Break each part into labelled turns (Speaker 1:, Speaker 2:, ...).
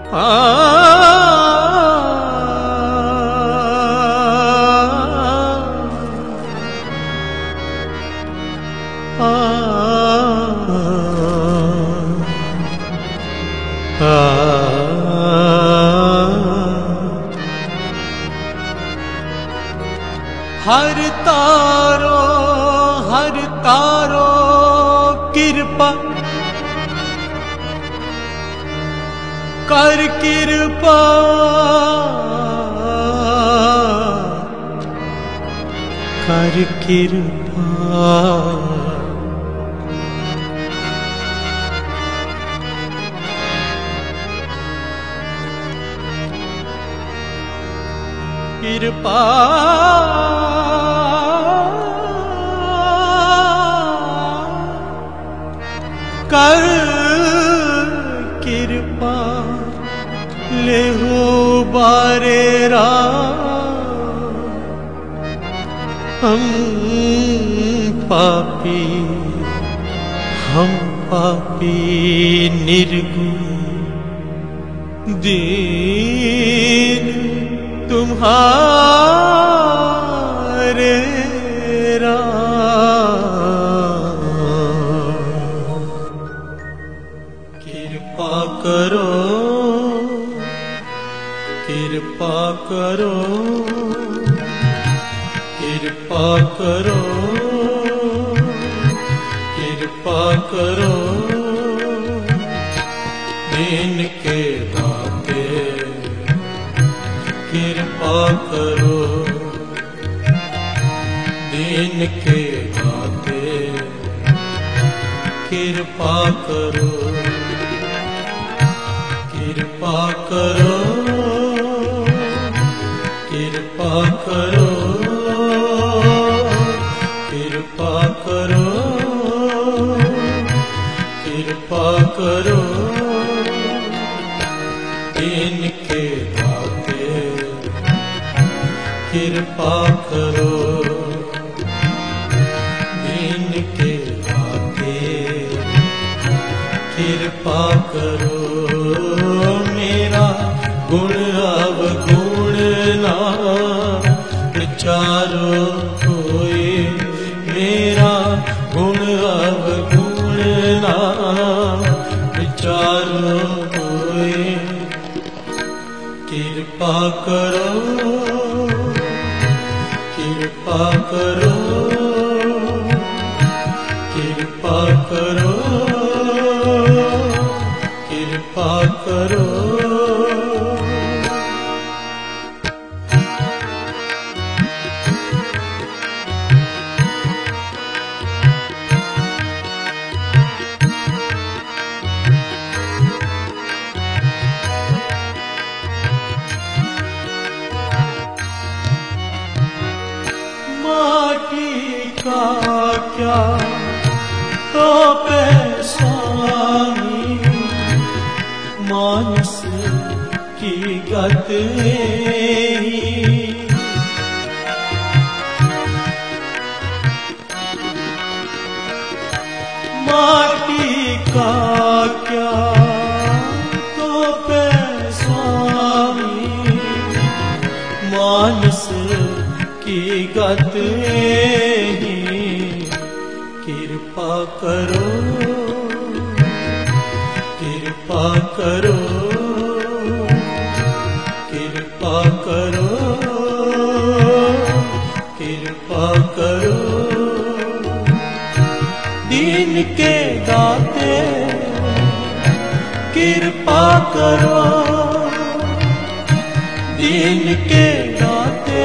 Speaker 1: हर तारो कृपा कर कृपा कर कृपा कृपा कर कृपा ले हो बारे हम पापी निर्गुण दीन तुम्हारे कृपा करो कृपा करो कृपा करो कृपा करो दीन के दाते कृपा करो दीन के दाते कृपा करो कृपा करो कृपा करो कृपा करो कृपा करो दीन के दाते कृपा करो दीन के दाते कृपा करो मेरा गुण अवगुण ना विचारो कोई मेरा गुण अवगुण ना विचारो कोई कृपा करो कृपा करो कृपा करो कृपा करो माटी का क्या तो स्वामी मानस की गत माटी का क्या तो स्वामी मानस की गत कृपा करो कृपा करो कृपा करो कृपा करो दीन के दाते कृपा करो दीन के दाते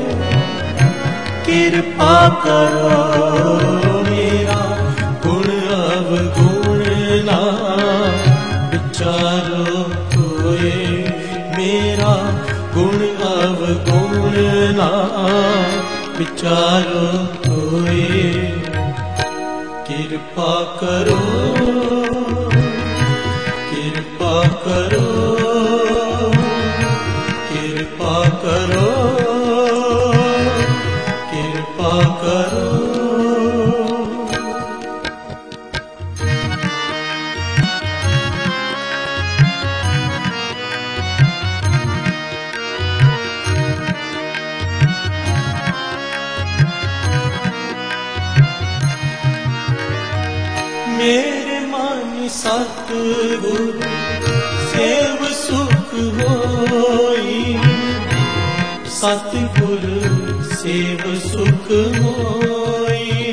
Speaker 1: कृपा करो मेरा गुण अवगुण ना विचारो कोई मेरा गुण अवगुण ना विचारो कोई कृपा करो कृपा करो कृपा करो कृपा करो मेरे मन सतगुरु सेव सुख होई, सतगुरु सेव सुख होई।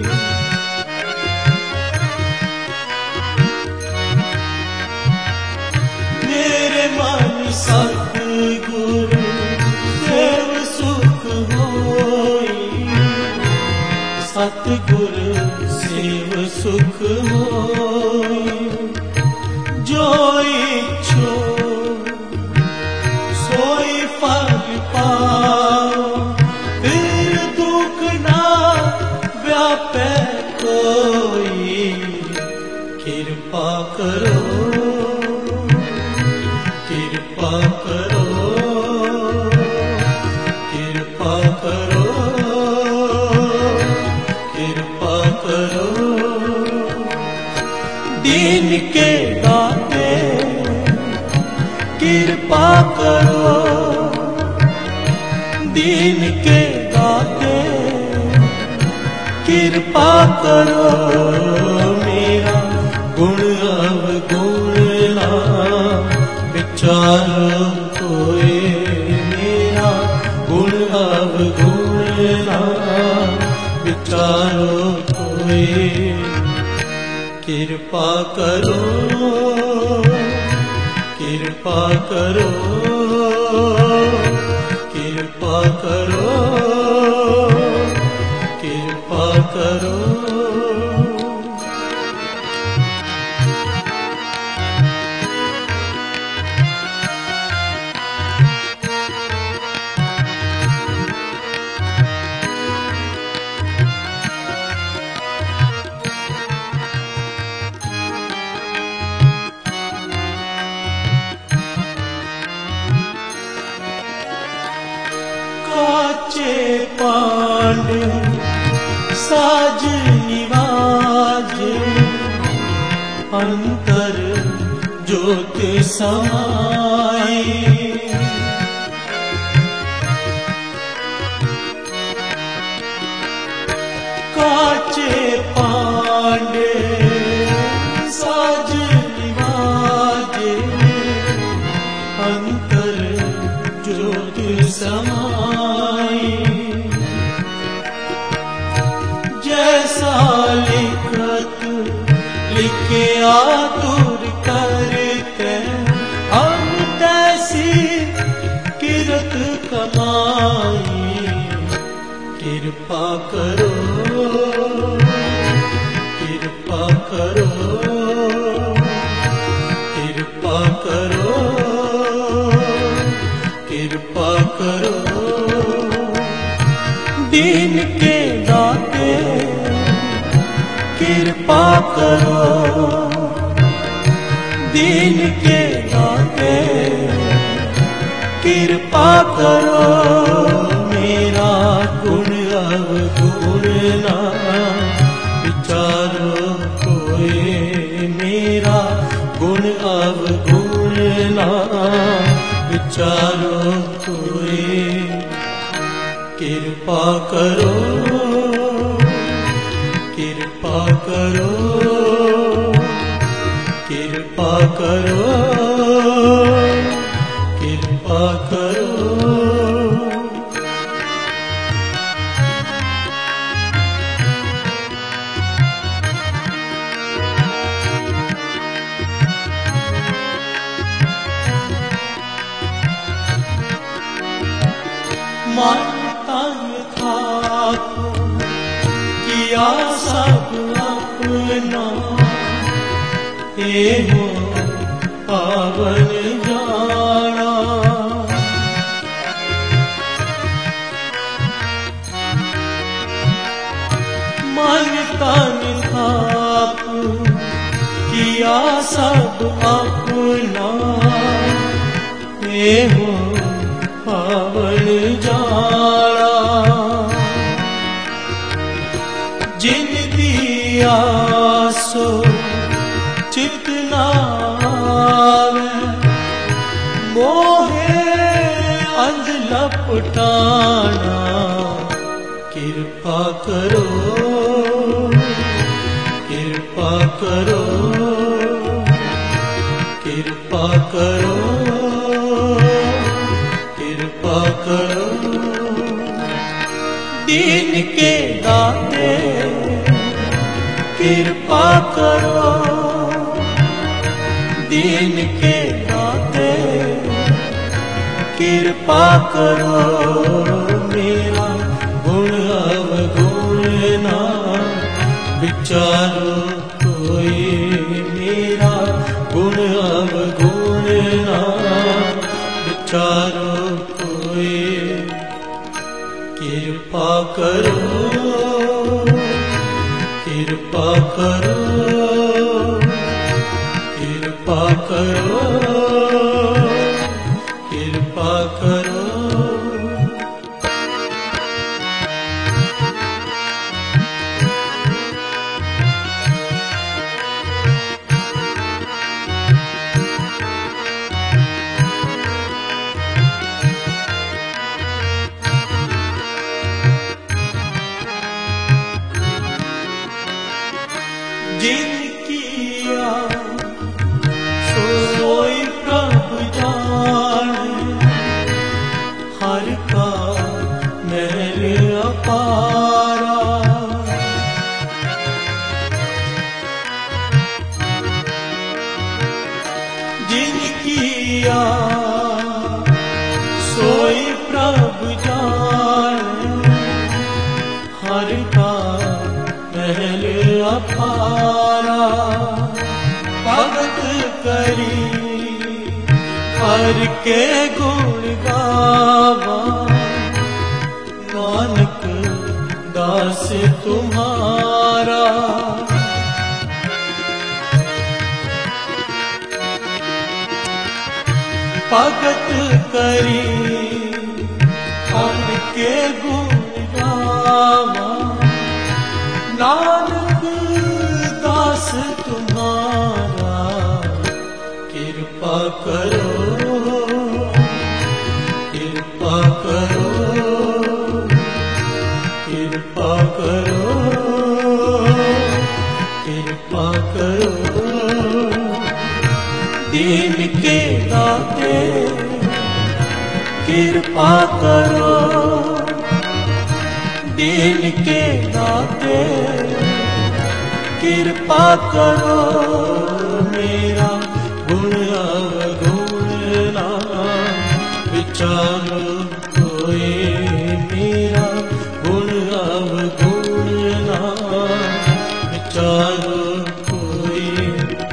Speaker 1: मेरे मन सतगुरु सेव सुख होई, सतगुरु सेव सुख होई। जो इच्छो सोई फल पाओ, फिर दुख ना व्यापे कोई। कृपा करो, कृपा करो, कृपा करो, कृपा करो। दीन के दाते कृपा करो, दीन के दाते कृपा करो। मेरा गुण अवगुण ना विचारो कोई, मेरा गुण अवगुण ना विचारो कोई। कृपा करो, कृपा करो, कृपा करो, कृपा करो। काचे पांडे साज निवाजे, अंतर ज्योत समाई। काचे पांडे साज निवाजे, अंतर ज्योत समाई। जैसा लिखत लिखे आतुर करते, हम तैसी किरत कमाई। कृपा करो, कृपा करो, कृपा करो, कृपा करो। दीन के दाते कृपा करो, दीन के दाते कृपा करो। मेरा गुण अवगुण ना विचारो कोई, मेरा गुण अवगुण ना विचारो कोई। कृपा करो, कृपा करो, कृपा करो, कृपा करो। मन तन खाको किया सब अपना, एहो पावन जाना। मन तन खाको किया सब अपना, एहो पावन जाना। जिन दिया सो चित नावे, मोहे अंध लपटाना। कृपा करो, कृपा कृपा करो दीन के दाते, कृपा करो मेरा गुण अवगुण ना विचारो कोई, मेरा गुण अवगुण ना विचारो कोई। कृपा करो कृपा करो कृपा करो कृपा करो। जिन किया सोई प्रभु जाने, हर का महल अपारा। जिन किया सोई प्रभु जाने, हर का महल अपारा। भगत करी हर के गुण गावा, नानक दास तुम्हारा। भगत करी हर के गुण गावा, नानक दास तुम्हारा। कृपा करो कृपा करो कृपा करो कृपा करो। दीन के दाते कृपा करो, दीन के दाते कृपा करो मेरा गुण अवगुण ना विचारो कोई, मेरा गुण अवगुण ना विचारो कोई।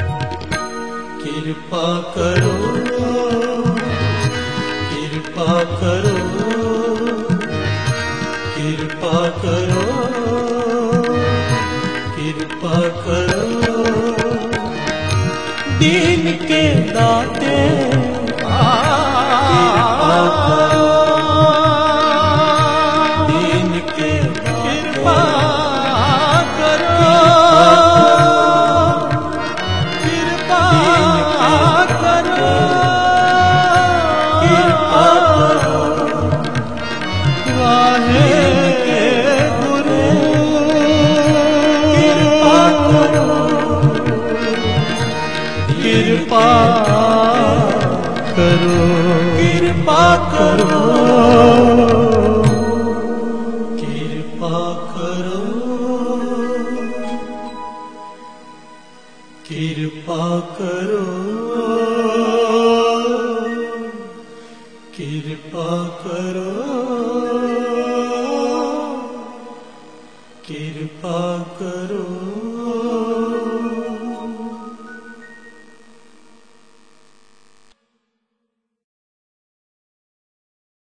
Speaker 1: कृपा करो कृपा करो कृपा करो कृपा करो। दीन के दाते कृपा करो, दीन के कृपा करो कृपा करो कृपा करो। वाहे गुरु कृपा करो कृपा करो कृपा करो कृपा करो कृपा करो कृपा करो कृपा करो।